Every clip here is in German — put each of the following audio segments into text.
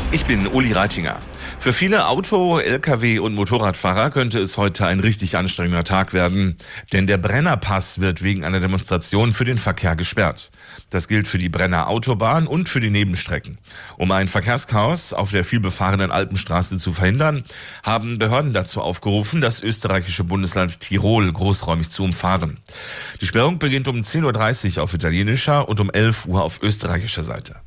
Ich bin Uli Reitinger. Für viele Auto-, Lkw- und Motorradfahrer könnte es heute ein richtig anstrengender Tag werden, denn der Brennerpass wird wegen einer Demonstration für den Verkehr gesperrt. Das gilt für die Brenner Autobahn und für die Nebenstrecken. Um ein Verkehrschaos auf der vielbefahrenen Alpenstraße zu verhindern, haben Behörden dazu aufgerufen, das österreichische Bundesland Tirol großräumig zu umfahren. Die Sperrung beginnt um 10:30 Uhr auf italienischer und um 11 Uhr auf österreichischer Seite.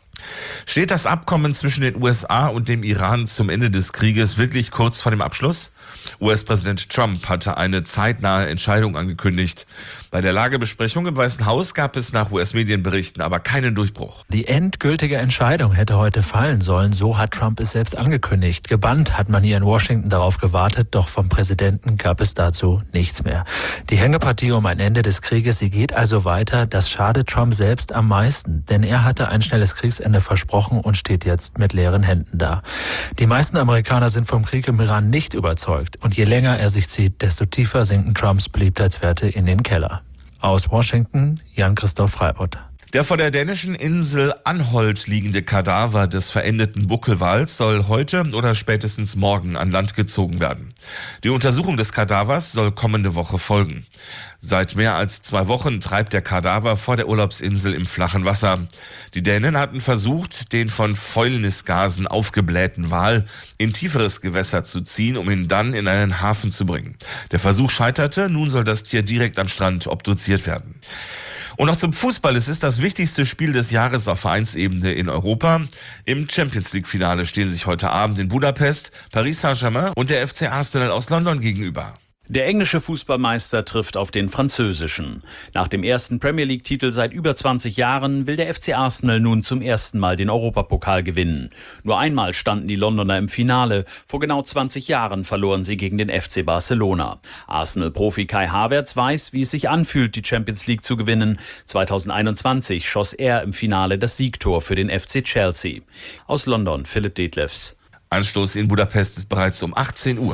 Steht das Abkommen zwischen den USA und dem Iran zum Ende des Krieges wirklich kurz vor dem Abschluss? US-Präsident Trump hatte eine zeitnahe Entscheidung angekündigt. Bei der Lagebesprechung im Weißen Haus gab es nach US-Medienberichten aber keinen Durchbruch. Die endgültige Entscheidung hätte heute fallen sollen, so hat Trump es selbst angekündigt. Gebannt hat man hier in Washington darauf gewartet, doch vom Präsidenten gab es dazu nichts mehr. Die Hängepartie um ein Ende des Krieges, sie geht also weiter. Das schadet Trump selbst am meisten, denn er hatte ein schnelles Kriegsende versprochen und steht jetzt mit leeren Händen da. Die meisten Amerikaner sind vom Krieg im Iran nicht überzeugt. Und je länger er sich zieht, desto tiefer sinken Trumps Beliebtheitswerte in den Keller. Aus Washington, Jan-Christoph Freibott. Der vor der dänischen Insel Anholt liegende Kadaver des verendeten Buckelwals soll heute oder spätestens morgen an Land gezogen werden. Die Untersuchung des Kadavers soll kommende Woche folgen. Seit mehr als 2 Wochen treibt der Kadaver vor der Urlaubsinsel im flachen Wasser. Die Dänen hatten versucht, den von Fäulnisgasen aufgeblähten Wal in tieferes Gewässer zu ziehen, um ihn dann in einen Hafen zu bringen. Der Versuch scheiterte, nun soll das Tier direkt am Strand obduziert werden. Und noch zum Fußball. Es ist das wichtigste Spiel des Jahres auf Vereinsebene in Europa. Im Champions-League-Finale stehen sich heute Abend in Budapest Paris Saint-Germain und der FC Arsenal aus London gegenüber. Der englische Fußballmeister trifft auf den französischen. Nach dem ersten Premier-League-Titel seit über 20 Jahren will der FC Arsenal nun zum ersten Mal den Europapokal gewinnen. Nur einmal standen die Londoner im Finale. Vor genau 20 Jahren verloren sie gegen den FC Barcelona. Arsenal-Profi Kai Havertz weiß, wie es sich anfühlt, die Champions League zu gewinnen. 2021 schoss er im Finale das Siegtor für den FC Chelsea. Aus London, Philipp Detlefs. Anstoß in Budapest ist bereits um 18 Uhr.